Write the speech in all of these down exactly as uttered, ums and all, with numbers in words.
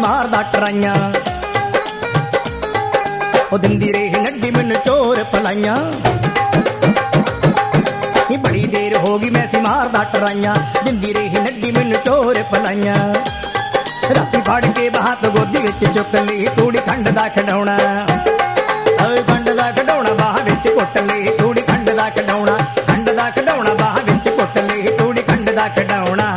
मारदा टराइयां ओ दिंदी रही नड्डी मैनू चोर पलाइयां बड़ी देर होगी मैं सी मारदा टराइयां दिंदी रही नड्डी मैनू चोर पलाइयां राती फड़ के बात गोदी विच चुक ली तूड़ी खंड दा खडौणा खंड दा खडौणा बाह विच कुट ली तूड़ी खंड दा खडौणा खंड दा खडौणा बाह विच कुट ली तूड़ी खंड दा खडौणा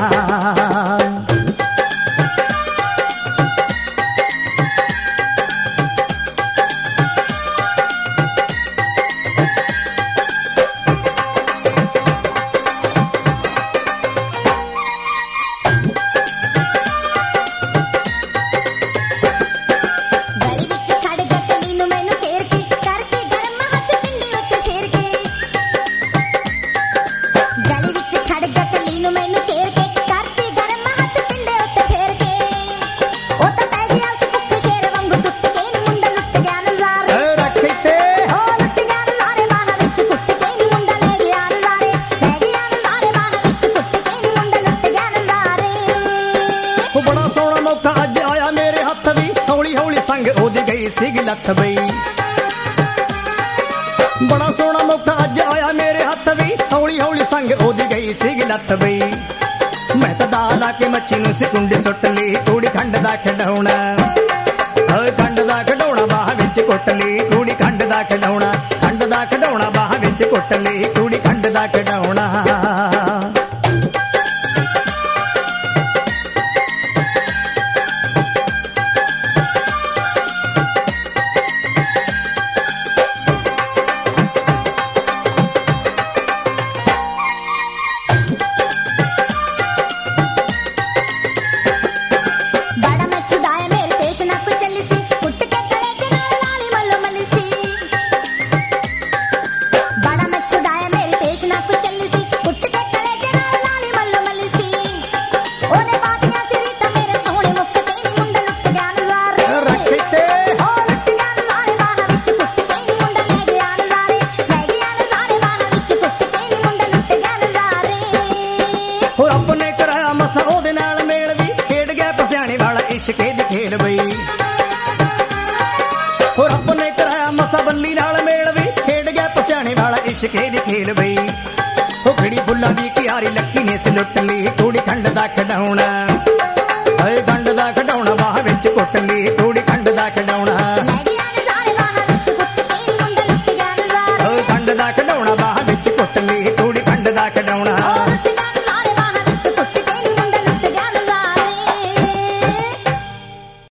लथ बई बड़ा सोहना मौका अज आया मेरे हथ भी हौली हौली संग ओदी गई सी लथ बई मैं तो दाल आके मच्छी नूं सिकुंडे सुट ली तूड़ी खंड दा खडौणा खंड दा खडौणा बाह विच कुट ली तूड़ी खंड दा खडौणा खंड दा खडौणा बाह विच कुट ली तूड़ी खंड दा खडौणा इश्के दी खेल बई हो रब ने कराया मसा बल्ली नाल मेल वी खेड गया पसियाणे वाला इश्के दी खेल बई हो खड़ी बुल्ला दी क्यारी लक्की ने सलुट ली तूड़ी खंड दा खडौणा